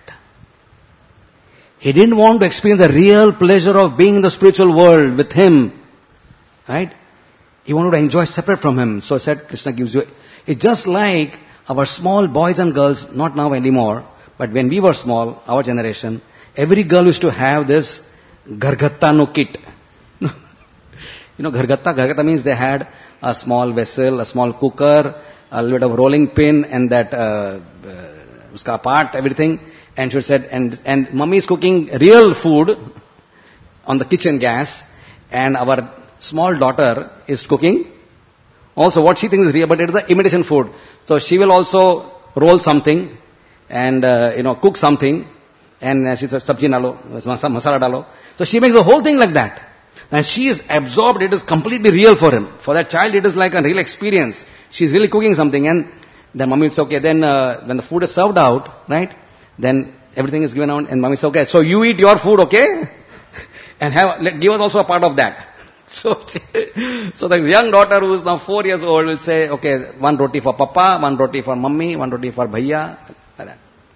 Speaker 1: He didn't want to experience the real pleasure of being in the spiritual world with him. Right? He wanted to enjoy separate from him. So said, Krishna gives you. It's just like our small boys and girls, not now anymore, but when we were small, our generation, every girl used to have this Gargatta no kit. You know, Gargatta? Gargatta means they had a small vessel, a small cooker, a little bit of rolling pin, and that uska part, everything. And she said, and mummy is cooking real food on the kitchen gas, and our small daughter is cooking also what she thinks is real, but it is an imitation food. So she will also roll something and cook something, and she says sabji nalo, masala dalo. So she makes the whole thing like that. And she is absorbed, it is completely real for him. For that child, it is like a real experience. She is really cooking something, and then mommy will say, okay, then when the food is served out, right, then everything is given out, and mommy says, okay, so you eat your food, okay? And give us also a part of that. So the young daughter who is now 4 years old will say, okay, one roti for papa, one roti for mummy, one roti for bhaiya, like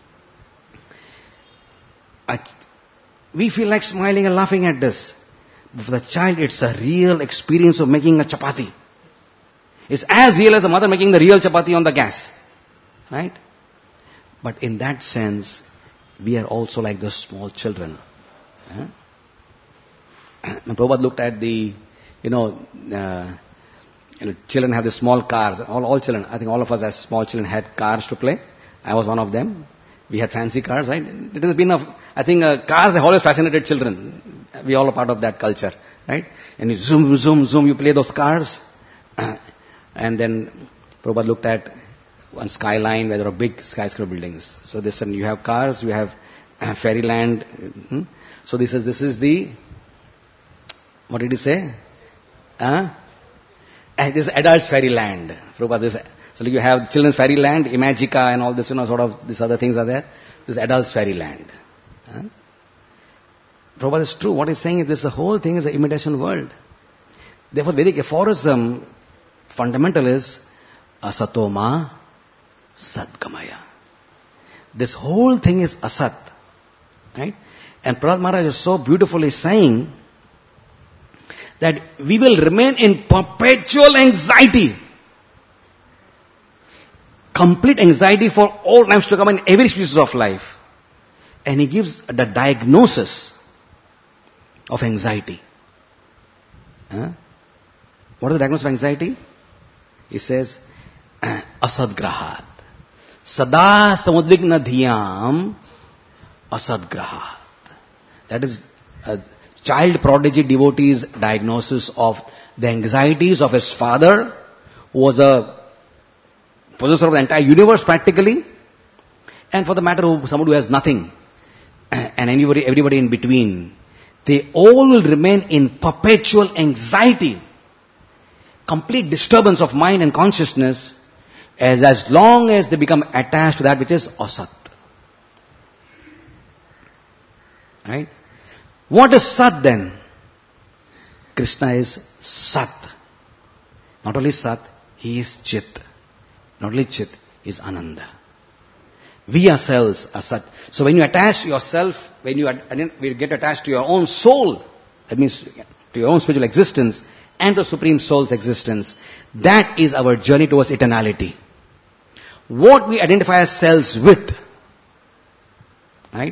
Speaker 1: that. We feel like smiling and laughing at this. But for the child, it's a real experience of making a chapati. It's as real as a mother making the real chapati on the gas. Right? But in that sense, we are also like those small children. When Prabhupada looked at the, children have the small cars. All children, I think all of us as small children had cars to play. I was one of them. We had fancy cars, right? It has been cars have always fascinated children. We all are part of that culture, right? And you zoom, zoom, zoom, you play those cars. And then Prabhupada looked at one skyline where there are big skyscraper buildings. So you have cars, you have fairyland. So this is the, what did he say? This adult's fairyland. Prabhupada, so you have children's fairyland, Imagica and all this, sort of these other things are there. This adult's fairyland. Prabhupada is true. What he's saying is the whole thing is an imitation world. Therefore, Vedic aphorism fundamental is asatoma sadgamaya. This whole thing is asat. Right? And Prahlad Maharaj is so beautifully saying that we will remain in perpetual anxiety. Complete anxiety for all times to come in every species of life. And he gives the diagnosis of anxiety. What is the diagnosis of anxiety? He says, asadgrahat. Sada samudvigna dhyam asadgrahat. That is a child prodigy devotee's diagnosis of the anxieties of his father, who was a possessor of the entire universe practically, and for the matter of somebody who has nothing, and everybody in between. They all will remain in perpetual anxiety, complete disturbance of mind and consciousness, as long as they become attached to that which is asat. Right? What is Sat then? Krishna is Sat. Not only Sat, he is Chit. Not only Chit, he is Ananda. We ourselves are Sat. So when you attach yourself, when you get attached to your own soul, that means to your own spiritual existence and to Supreme Soul's existence, that is our journey towards eternality. What we identify ourselves with, right?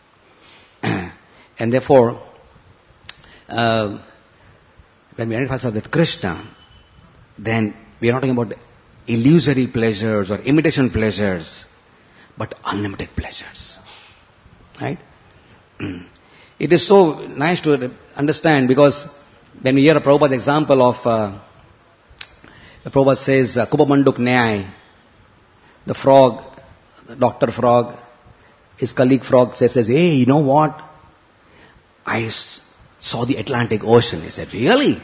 Speaker 1: And therefore, when we identify ourselves with Krishna, then we are not talking about illusory pleasures or imitation pleasures, but unlimited pleasures. Right? It is so nice to understand, because when we hear a Prabhupada's example of, Prabhupada says, Kupamanduk Nyai, the frog, Dr. Frog, his colleague frog says, hey, you know what? I saw the Atlantic Ocean. He said, really?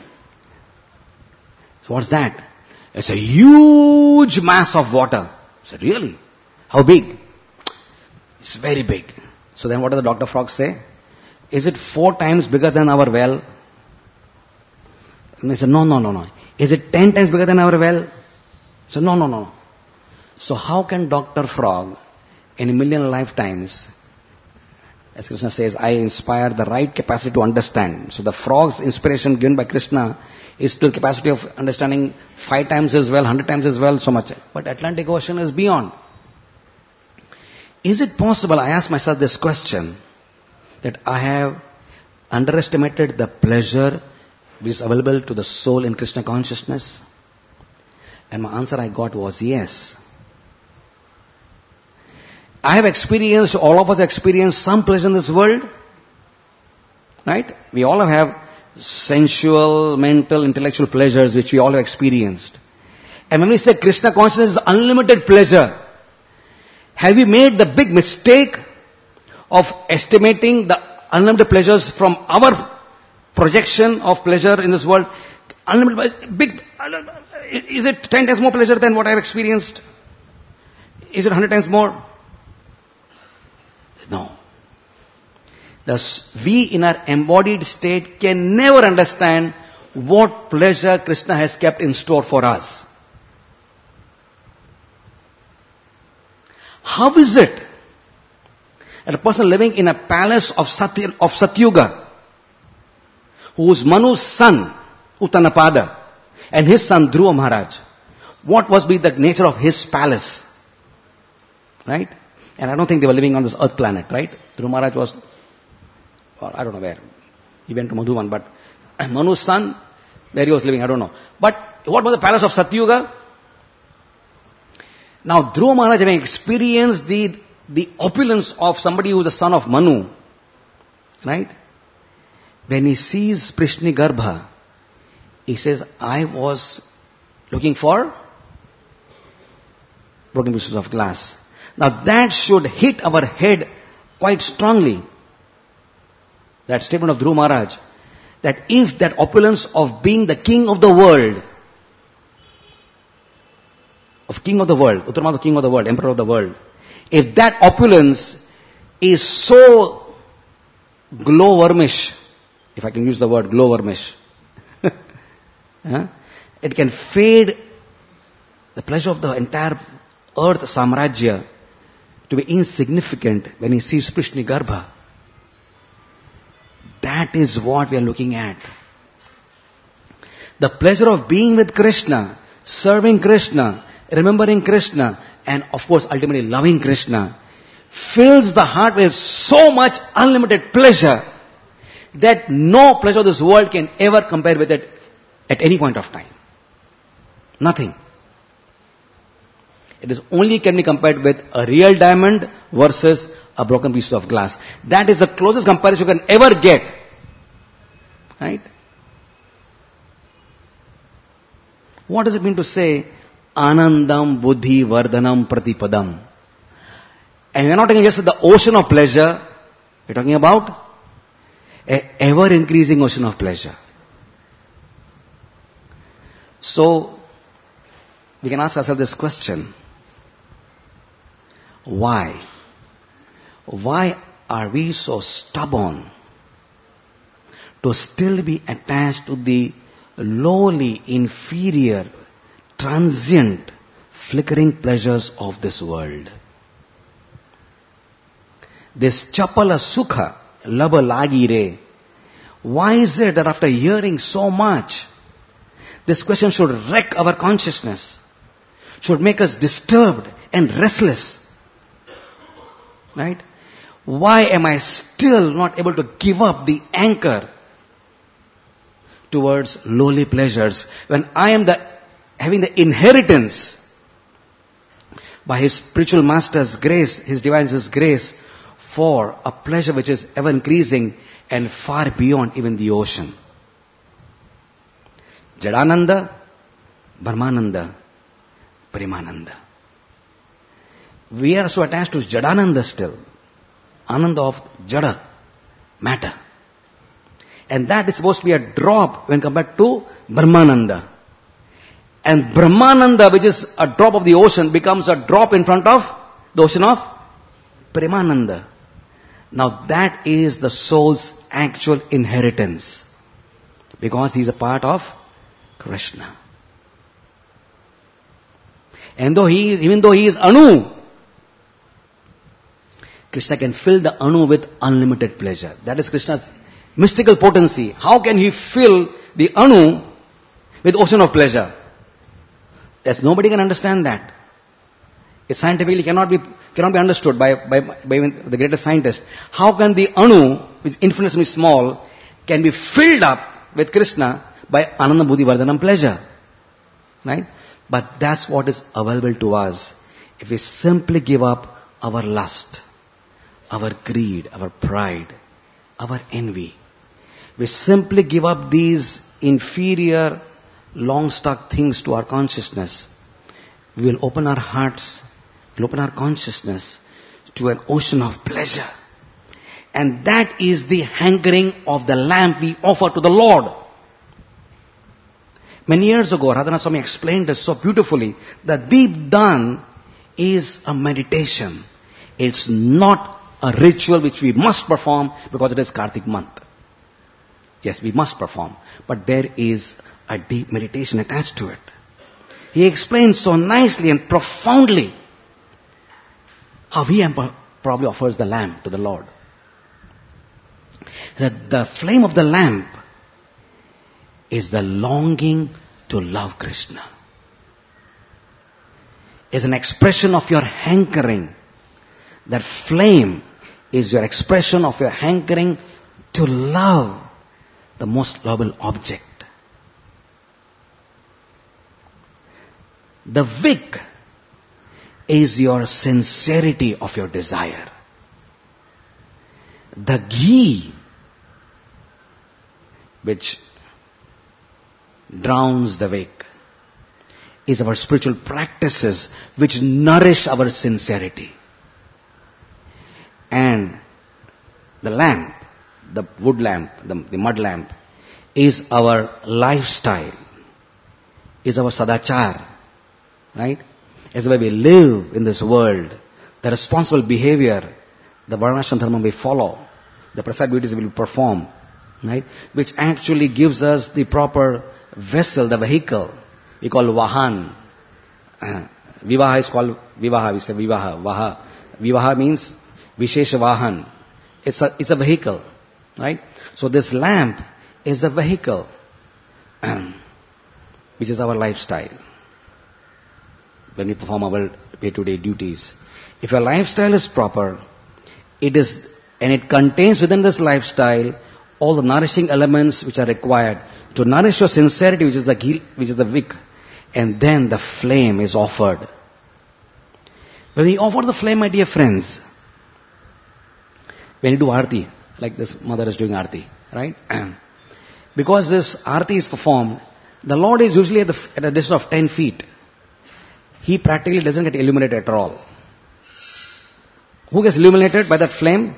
Speaker 1: So what's that? It's a huge mass of water. I said, really? How big? It's very big. So then what does the Dr. Frog say? Is it 4 times bigger than our well? And they said, no. Is it 10 times bigger than our well? I said, no. So how can Dr. Frog, in a million lifetimes, As Krishna says, I inspire the right capacity to understand. So the frog's inspiration given by Krishna is to the capacity of understanding 5 times as well, 100 times as well, so much. But Atlantic Ocean is beyond. Is it possible, I ask myself this question, that I have underestimated the pleasure which is available to the soul in Krishna consciousness? And my answer I got was yes. I have experienced, all of us experienced some pleasure in this world. Right? We all have sensual, mental, intellectual pleasures which we all have experienced. And when we say Krishna consciousness is unlimited pleasure, have we made the big mistake of estimating the unlimited pleasures from our projection of pleasure in this world? Unlimited, big, is it 10 times more pleasure than what I have experienced? Is it 100 times more? No. Thus, we in our embodied state can never understand what pleasure Krishna has kept in store for us. How is it that a person living in a palace of Satyuga, who is Manu's son, Uttanapada, and his son Dhruva Maharaj, what was be the nature of his palace? Right? And I don't think they were living on this earth planet, right? Dhruva Maharaj was, or I don't know where. He went to Madhuvan, but Manu's son, where he was living, I don't know. But what was the palace of Satyuga? Now, Dhruva Maharaj having experienced the opulence of somebody who is the son of Manu, right? When he sees Prishni Garbha, he says, I was looking for broken pieces of glass. Now that should hit our head quite strongly. That statement of Dhruva Maharaj, that if that opulence of being the king of the world, Uttaramadha king of the world, emperor of the world, if that opulence is so glowwormish, if I can use the word glowwormish, it can fade the pleasure of the entire earth samrajya to be insignificant when he sees Prishni Garbha. That is what we are looking at. The pleasure of being with Krishna, serving Krishna, remembering Krishna, and of course ultimately loving Krishna, fills the heart with so much unlimited pleasure that no pleasure of this world can ever compare with it at any point of time. Nothing. It is only can be compared with a real diamond versus a broken piece of glass. That is the closest comparison you can ever get. Right? What does it mean to say Anandam Buddhi Vardhanam Pratipadam? And we are not talking just the ocean of pleasure. We are talking about an ever-increasing ocean of pleasure. So, we can ask ourselves this question. Why? Why are we so stubborn to still be attached to the lowly, inferior, transient, flickering pleasures of this world? This chapala sukha, laba lagi re. Why is it that after hearing so much, this question should wreck our consciousness, should make us disturbed and restless? Right? Why am I still not able to give up the anchor towards lowly pleasures when I am having the inheritance by His spiritual Master's grace, His Divine grace, for a pleasure which is ever increasing and far beyond even the ocean? Jadananda, Brahmananda, Premananda. We are so attached to Jadananda still. Ananda of Jada, matter. And that is supposed to be a drop when compared to Brahmananda. And Brahmananda, which is a drop of the ocean, becomes a drop in front of the ocean of Premananda. Now that is the soul's actual inheritance. Because he is a part of Krishna. And even though he is Anu, Krishna can fill the Anu with unlimited pleasure. That is Krishna's mystical potency. How can he fill the Anu with ocean of pleasure? Yes, nobody can understand that. It scientifically cannot be understood by even the greatest scientist. How can the Anu, which is infinitesimally small, can be filled up with Krishna by Ananda Buddhi Vardhanam pleasure? Right? But that's what is available to us if we simply give up our lust, our greed, our pride, our envy. We simply give up these inferior, long-stuck things to our consciousness. We will open our hearts, we'll open our consciousness to an ocean of pleasure. And that is the hankering of the lamp we offer to the Lord. Many years ago, Radhanath Swami explained this so beautifully. The Deepdan is a meditation. It's not a ritual which we must perform because it is Kartik month. Yes, we must perform. But there is a deep meditation attached to it. He explains so nicely and profoundly how he probably offers the lamp to the Lord. That the flame of the lamp is the longing to love Krishna. Is an expression of your hankering. That flame is your expression of your hankering to love the most lovable object. The wick is your sincerity of your desire. The ghee, which drowns the wick, is our spiritual practices which nourish our sincerity. And the lamp, the wood lamp, the mud lamp, is our lifestyle, is our sadachar, right? Is the way we live in this world, the responsible behavior, the varnashram dharma we follow, the prasad duties we will perform, right? Which actually gives us the proper vessel, the vehicle. We call vahan. Vivaha is called vivaha. We say vivaha. Vivaha means vishesha vahan. It's a vehicle, right? So this lamp is the vehicle, which is our lifestyle. When we perform our day-to-day duties, if your lifestyle is proper, it contains within this lifestyle all the nourishing elements which are required to nourish your sincerity, which is the wick, and then the flame is offered. When we offer the flame, my dear friends, when you do arti, like this mother is doing arti, right? Because this arti is performed, the Lord is usually at a distance of 10 feet. He practically doesn't get illuminated at all. Who gets illuminated by that flame?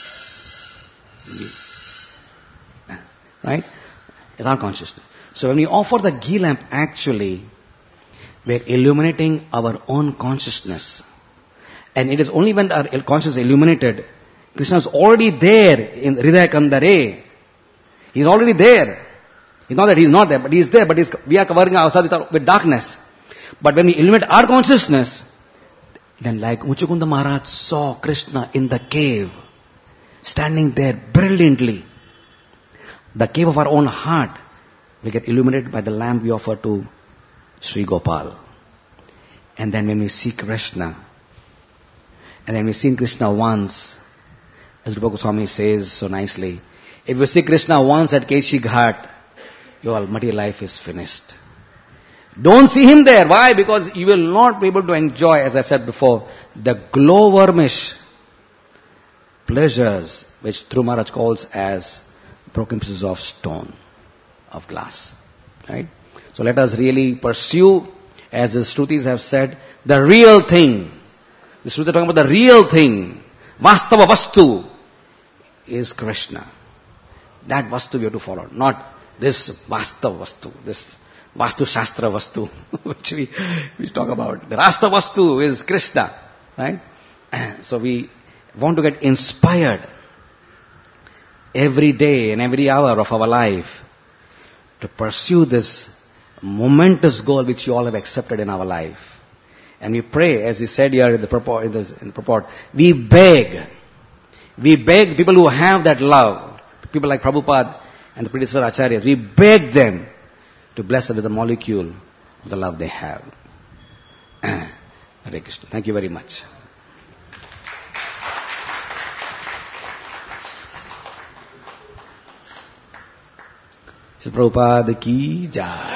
Speaker 1: Right? It's our consciousness. So when we offer the ghee lamp, actually, we're illuminating our own consciousness. And it is only when our consciousness is illuminated, Krishna is already there in Hridaya Kandare. He's already there. It's not that he's not there, but he's there, but we are covering ourselves with darkness. But when we illuminate our consciousness, then like Muchukunda Maharaj saw Krishna in the cave, standing there brilliantly. The cave of our own heart will get illuminated by the lamp we offer to Sri Gopal. And then when we see Krishna, and then we see Krishna once, as Rupa Goswami says so nicely, if you see Krishna once at Keshi Ghat, your material life is finished. Don't see him there. Why? Because you will not be able to enjoy, as I said before, the glowwormish pleasures which Dhruva Maharaj calls as broken pieces of stone, of glass. Right? So let us really pursue, as the Shrutis have said, the real thing. The Shrutis are talking about the real thing. Vastava Vastu is Krishna. That Vastu we have to follow. Not this Vastava Vastu, this Vastu Shastra Vastu, which we talk about. The Rasta Vastu is Krishna. Right? So we want to get inspired every day and every hour of our life to pursue this momentous goal which you all have accepted in our life. And we pray, as he said here in the purport, we beg We beg people who have that love, people like Prabhupada and the predecessor Acharyas, we beg them to bless us with a molecule of the love they have. Hare Krishna. Thank you very much. Shri Prabhupada ki jai.